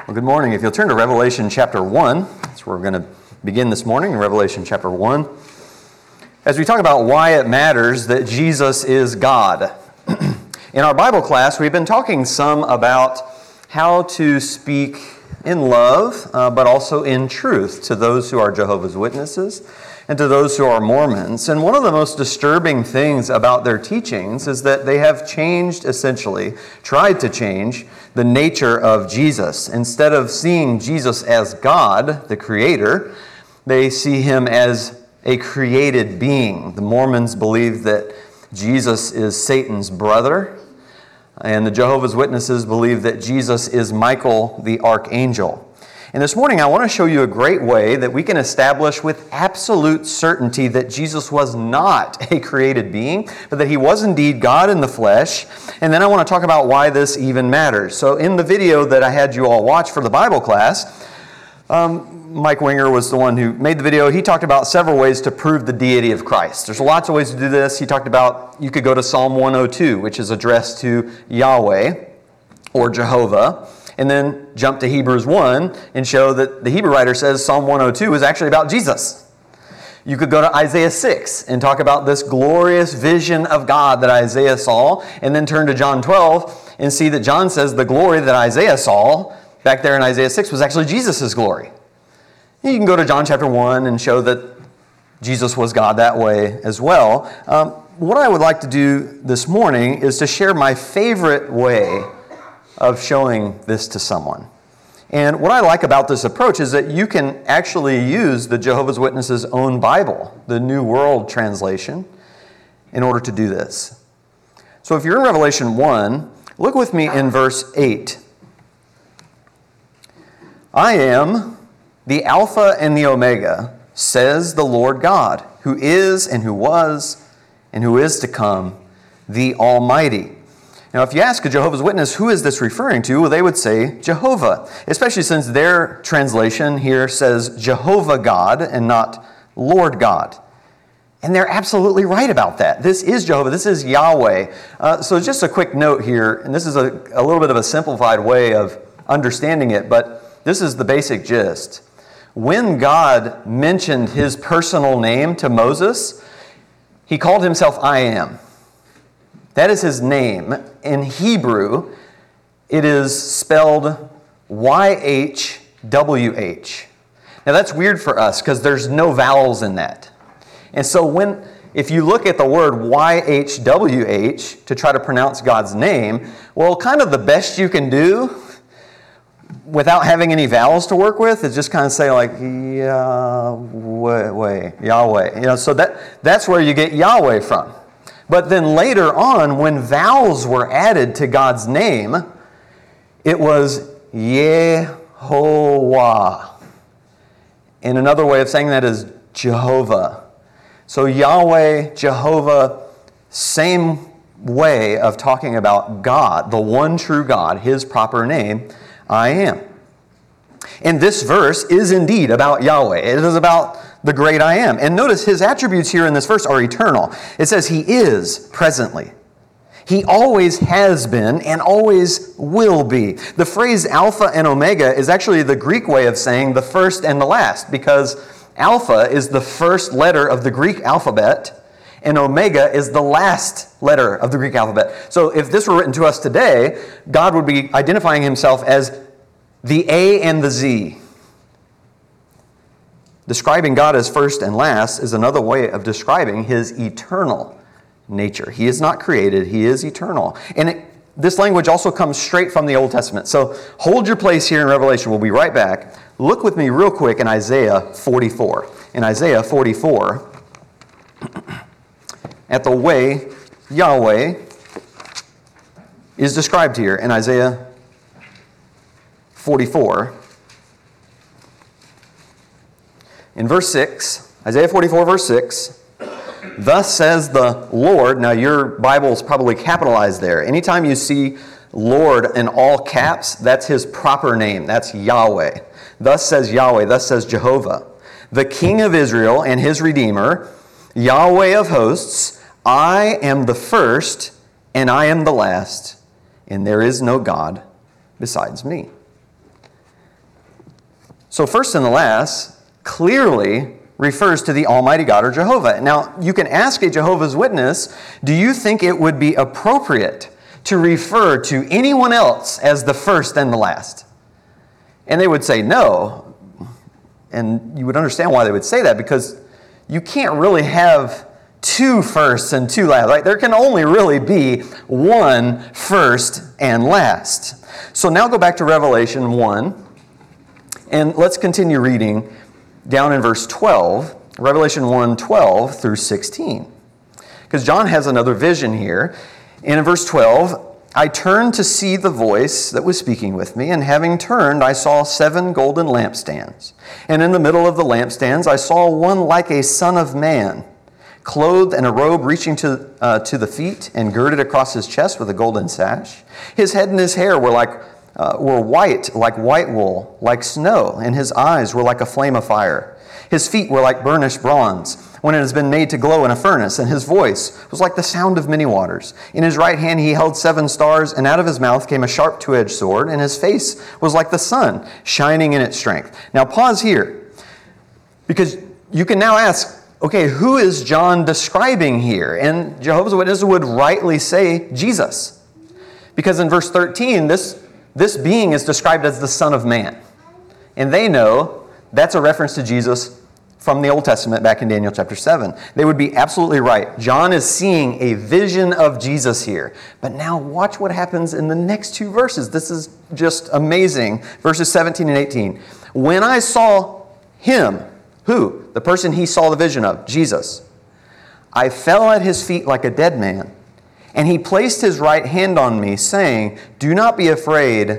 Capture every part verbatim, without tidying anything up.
Well, good morning. If you'll turn to Revelation chapter one, that's where we're going to begin this morning, Revelation chapter one, as we talk about why it matters that Jesus is God. In our Bible class, we've been talking some about how to speak in love, uh, but also in truth to those who are Jehovah's Witnesses and to those who are Mormons. And one of the most disturbing things about their teachings is that they have changed, essentially, tried to change the nature of Jesus. Instead of seeing Jesus as God, the Creator, they see him as a created being. The Mormons believe that Jesus is Satan's brother, and the Jehovah's Witnesses believe that Jesus is Michael the Archangel. And this morning I want to show you a great way that we can establish with absolute certainty that Jesus was not a created being, but that he was indeed God in the flesh. And then I want to talk about why this even matters. So in the video that I had you all watch for the Bible class, um, Mike Winger was the one who made the video. He talked about several ways to prove the deity of Christ. There's lots of ways to do this. He talked about, you could go to Psalm one oh two, which is addressed to Yahweh or Jehovah, and then jump to Hebrews one and show that the Hebrew writer says Psalm one oh two is actually about Jesus. You could go to Isaiah six and talk about this glorious vision of God that Isaiah saw, and then turn to John twelve and see that John says the glory that Isaiah saw back there in Isaiah six was actually Jesus' glory. You can go to John chapter one and show that Jesus was God that way as well. Um, what I would like to do this morning is to share my favorite way of showing this to someone. And what I like about this approach is that you can actually use the Jehovah's Witnesses' own Bible, the New World Translation, in order to do this. So if you're in Revelation one, look with me in verse eight. I am the Alpha and the Omega, says the Lord God, who is and who was and who is to come, the Almighty. Now, if you ask a Jehovah's Witness, who is this referring to? Well, they would say Jehovah, especially since their translation here says Jehovah God and not Lord God. And they're absolutely right about that. This is Jehovah. This is Yahweh. Uh, so just a quick note here, and this is a, a little bit of a simplified way of understanding it, but this is the basic gist. When God mentioned his personal name to Moses, he called himself I Am. That is his name. In Hebrew, it is spelled Y H W H. Now that's weird for us because there's no vowels in that. And so when, if you look at the word Y H W H to try to pronounce God's name, well, kind of the best you can do without having any vowels to work with is just kind of say like Yahweh, Yahweh. You know, so that that's where you get Yahweh from. But then later on, when vowels were added to God's name, it was Yehovah. And another way of saying that is Jehovah. So Yahweh, Jehovah, same way of talking about God, the one true God, his proper name, I Am. And this verse is indeed about Yahweh. It is about the great I Am. And notice his attributes here in this verse are eternal. It says he is presently. He always has been and always will be. The phrase Alpha and Omega is actually the Greek way of saying the first and the last, because Alpha is the first letter of the Greek alphabet, and Omega is the last letter of the Greek alphabet. So if this were written to us today, God would be identifying himself as the A and the Z. Describing God as first and last is another way of describing his eternal nature. He is not created, he is eternal. And it, this language also comes straight from the Old Testament. So hold your place here in Revelation. We'll be right back. Look with me real quick in Isaiah forty-four. In Isaiah forty-four, at the way Yahweh is described here in Isaiah forty-four. In verse six, Isaiah forty-four, verse six, thus says the Lord. Now your Bible's probably capitalized there. Anytime you see Lord in all caps, that's his proper name. That's Yahweh. Thus says Yahweh, thus says Jehovah, the King of Israel and his Redeemer, Yahweh of hosts, I am the first and I am the last, and there is no God besides me. So first and the last clearly refers to the Almighty God or Jehovah. Now, you can ask a Jehovah's Witness, do you think it would be appropriate to refer to anyone else as the first and the last? And they would say no. And you would understand why they would say that, because you can't really have two firsts and two last, right? There can only really be one first and last. So now go back to Revelation one, and let's continue reading down in verse twelve, Revelation one, twelve through sixteen. Because John has another vision here. And in verse twelve, I turned to see the voice that was speaking with me, and having turned, I saw seven golden lampstands. And in the middle of the lampstands, I saw one like a son of man, clothed in a robe reaching to, uh, to the feet, and girded across his chest with a golden sash. His head and his hair were like uh, were white, like white wool, like snow, and his eyes were like a flame of fire. His feet were like burnished bronze, when it has been made to glow in a furnace, and his voice was like the sound of many waters. In his right hand he held seven stars, and out of his mouth came a sharp two-edged sword, and his face was like the sun, shining in its strength. Now pause here, because you can now ask, okay, who is John describing here? And Jehovah's Witnesses would rightly say Jesus. Because in verse thirteen, this, this being is described as the Son of Man. And they know that's a reference to Jesus from the Old Testament back in Daniel chapter seven. They would be absolutely right. John is seeing a vision of Jesus here. But now watch what happens in the next two verses. This is just amazing. Verses seventeen and eighteen. When I saw him, who? The person he saw the vision of, Jesus. I fell at his feet like a dead man, and he placed his right hand on me, saying, do not be afraid.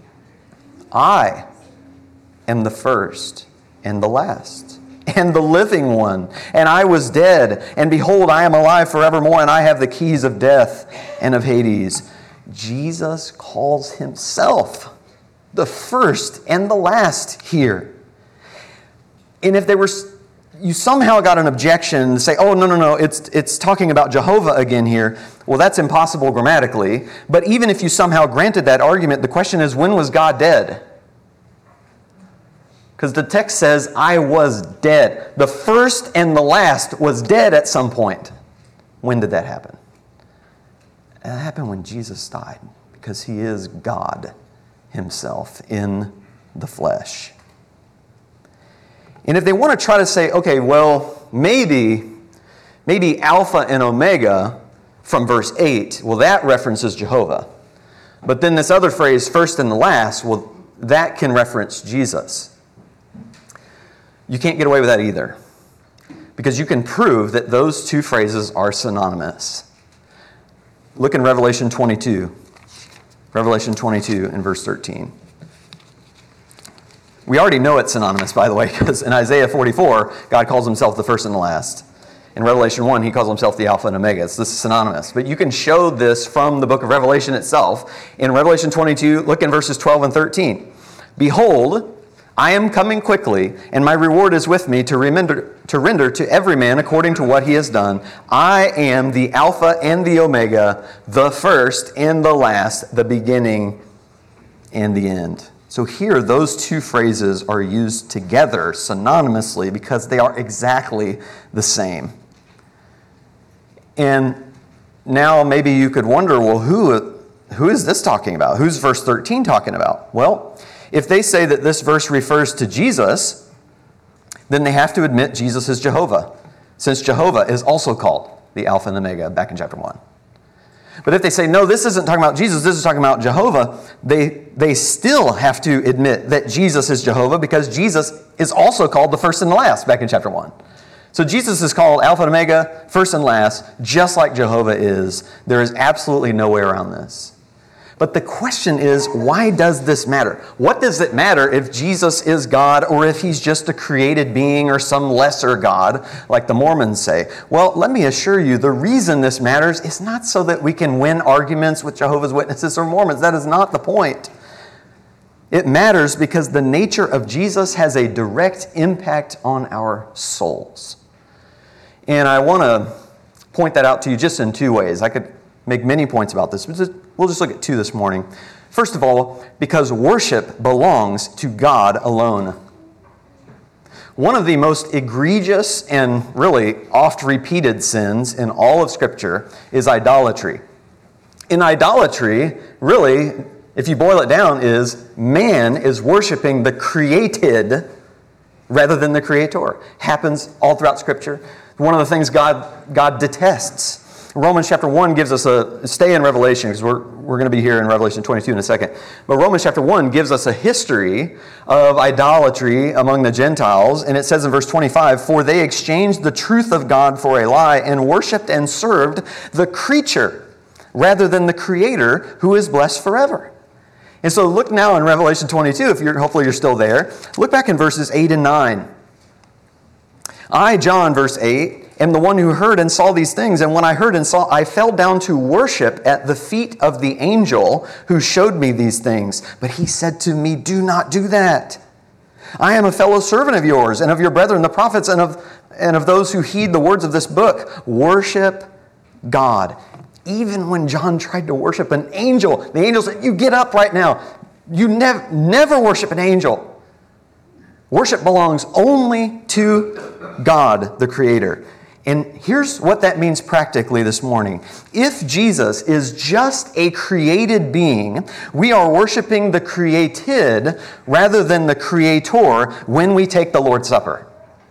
I am the first and the last, and the living one. And I was dead, and behold, I am alive forevermore, and I have the keys of death and of Hades. Jesus calls himself the first and the last here. And if they were, you somehow got an objection to say, oh, no, no, no, it's, it's talking about Jehovah again here. Well, that's impossible grammatically. But even if you somehow granted that argument, the question is, when was God dead? Because the text says, I was dead. The first and the last was dead at some point. When did that happen? It happened when Jesus died, because he is God himself in the flesh. And if they want to try to say, okay, well, maybe, maybe Alpha and Omega from verse eight, well, that references Jehovah. But then this other phrase, first and the last, well, that can reference Jesus. You can't get away with that either, because you can prove that those two phrases are synonymous. Look in Revelation twenty-two. Revelation twenty-two and verse thirteen. We already know it's synonymous, by the way, because in Isaiah forty-four, God calls himself the first and the last. In Revelation one, he calls himself the Alpha and Omega. It's this is synonymous. But you can show this from the book of Revelation itself. In Revelation twenty-two, look in verses twelve and thirteen. Behold, I am coming quickly, and my reward is with me to render, to render to every man according to what he has done. I am the Alpha and the Omega, the first and the last, the beginning and the end. So here, those two phrases are used together synonymously because they are exactly the same. And now maybe you could wonder, well, who, who is this talking about? Who's verse thirteen talking about? Well, if they say that this verse refers to Jesus, then they have to admit Jesus is Jehovah, since Jehovah is also called the Alpha and Omega back in chapter one. But if they say, no, this isn't talking about Jesus, this is talking about Jehovah, they, they still have to admit that Jesus is Jehovah, because Jesus is also called the first and the last back in chapter one. So Jesus is called Alpha and Omega, first and last, just like Jehovah is. There is absolutely no way around this. But the question is, why does this matter? What does it matter if Jesus is God, or if he's just a created being or some lesser God, like the Mormons say? Well, let me assure you, the reason this matters is not so that we can win arguments with Jehovah's Witnesses or Mormons. That is not the point. It matters because the nature of Jesus has a direct impact on our souls. And I want to point that out to you just in two ways. I could make many points about this, but just, we'll just look at two this morning. First of all, because worship belongs to God alone. one of the most egregious and really oft-repeated sins in all of Scripture is idolatry. In idolatry, really, if you boil it down, is man is worshiping the created rather than the creator. Happens all throughout Scripture. One of the things God, God detests. Romans chapter one gives us a, stay in Revelation, because we're, we're going to be here in Revelation twenty-two in a second. But Romans chapter one gives us a history of idolatry among the Gentiles. And it says in verse twenty-five, "For they exchanged the truth of God for a lie and worshipped and served the creature rather than the Creator, who is blessed forever." And so look now in Revelation twenty-two, if you're, hopefully you're still there. Look back in verses eight and nine. "I, John," verse eight, "am the one who heard and saw these things. And when I heard and saw, I fell down to worship at the feet of the angel who showed me these things. But he said to me, 'Do not do that. I am a fellow servant of yours and of your brethren, the prophets, and of, and of those who heed the words of this book. Worship God.'" Even when John tried to worship an angel, the angel said, "You get up right now. You nev- never worship an angel. Worship belongs only to God, the Creator." And here's what that means practically this morning. If Jesus is just a created being, we are worshiping the created rather than the Creator when we take the Lord's Supper.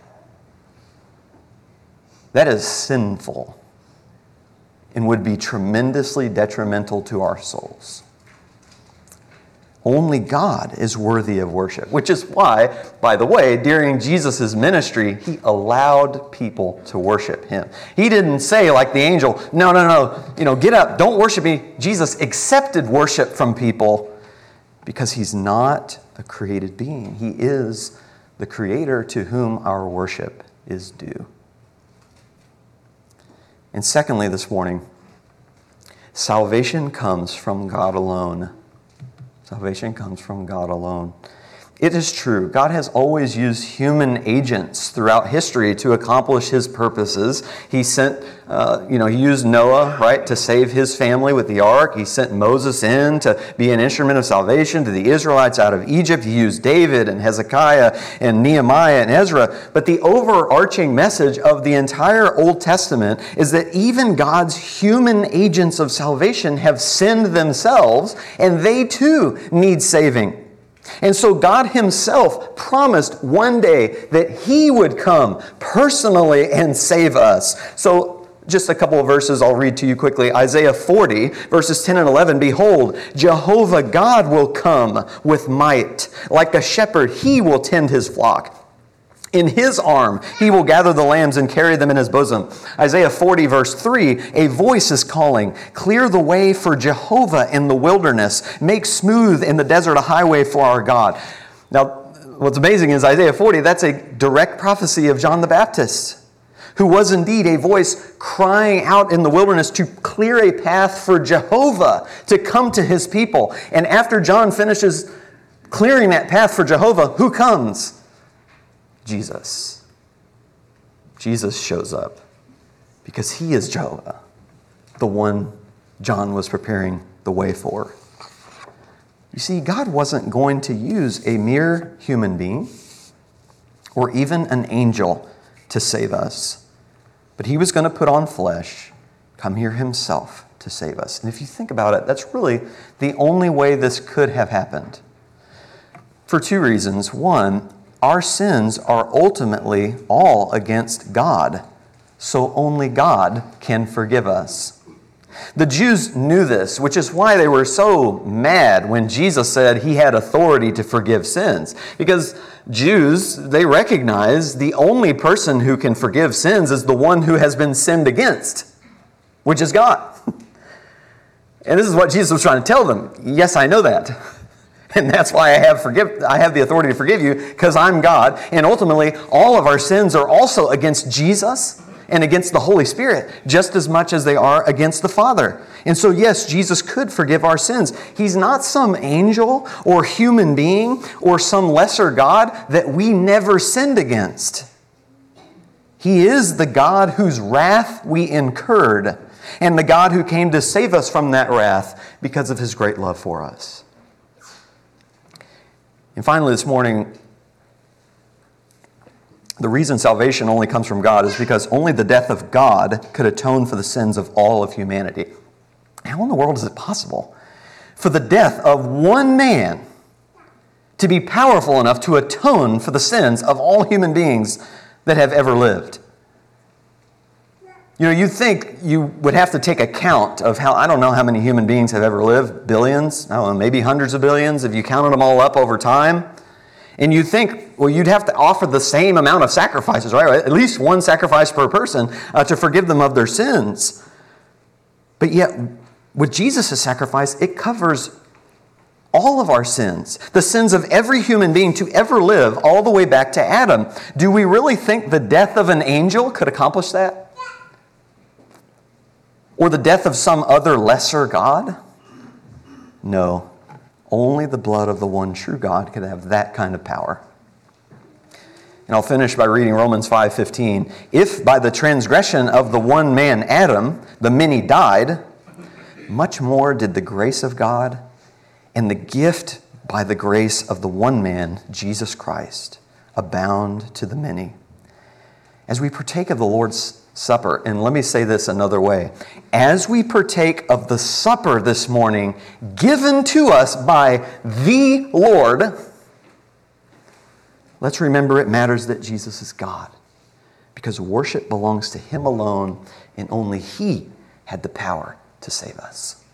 That is sinful and would be tremendously detrimental to our souls. Only God is worthy of worship, which is why, by the way, during Jesus' ministry, he allowed people to worship him. He didn't say, like the angel, no, no, no, you know, get up, don't worship me. Jesus accepted worship from people because he's not a created being. He is the Creator to whom our worship is due. And secondly, this morning, salvation comes from God alone. Salvation comes from God alone. It is true, God has always used human agents throughout history to accomplish his purposes. He sent, uh, you know, he used Noah, right, to save his family with the ark. He sent Moses in to be an instrument of salvation to the Israelites out of Egypt. He used David and Hezekiah and Nehemiah and Ezra. But the overarching message of the entire Old Testament is that even God's human agents of salvation have sinned themselves, and they too need saving. And so God himself promised one day that he would come personally and save us. So just a couple of verses I'll read to you quickly. Isaiah forty, verses ten and eleven. "Behold, Jehovah God will come with might. Like a shepherd, he will tend his flock. In his arm he will gather the lambs and carry them in his bosom." Isaiah forty, verse three, "A voice is calling, clear the way for Jehovah in the wilderness. Make smooth in the desert a highway for our God." Now, what's amazing is Isaiah forty, that's a direct prophecy of John the Baptist, who was indeed a voice crying out in the wilderness to clear a path for Jehovah to come to his people. And after John finishes clearing that path for Jehovah, who comes? Jesus. Jesus shows up because he is Jehovah, the one John was preparing the way for. You see, God wasn't going to use a mere human being or even an angel to save us, but he was going to put on flesh, come here himself to save us. And if you think about it, that's really the only way this could have happened. For two reasons. One, our sins are ultimately all against God, so only God can forgive us. The Jews knew this, which is why they were so mad when Jesus said he had authority to forgive sins. Because Jews, they recognize the only person who can forgive sins is the one who has been sinned against, which is God. And this is what Jesus was trying to tell them. Yes, I know that. And that's why I have forgive, I have the authority to forgive you, because I'm God. And ultimately, all of our sins are also against Jesus and against the Holy Spirit, just as much as they are against the Father. And so, yes, Jesus could forgive our sins. He's not some angel or human being or some lesser God that we never sinned against. He is the God whose wrath we incurred, and the God who came to save us from that wrath because of his great love for us. And finally this morning, The reason salvation only comes from God is because only the death of God could atone for the sins of all of humanity. How in the world is it possible for the death of one man to be powerful enough to atone for the sins of all human beings that have ever lived? You know, you'd think you would have to take account of how, I don't know how many human beings have ever lived, billions, I don't know, maybe hundreds of billions, if you counted them all up over time. And you'd think, well, you'd have to offer the same amount of sacrifices, right? At least one sacrifice per person uh, to forgive them of their sins. But yet, with Jesus' sacrifice, it covers all of our sins, the sins of every human being to ever live, all the way back to Adam. Do we really think the death of an angel could accomplish that? Or the death of some other lesser God? No. Only the blood of the one true God could have that kind of power. And I'll finish by reading Romans five fifteen. If by the transgression of the one man, Adam, the many died, much more did the grace of God and the gift by the grace of the one man, Jesus Christ, abound to the many. As we partake of the Lord's Supper, and let me say this another way. As we partake of the supper this morning, given to us by the Lord, let's remember it matters that Jesus is God, because worship belongs to Him alone, and only He had the power to save us.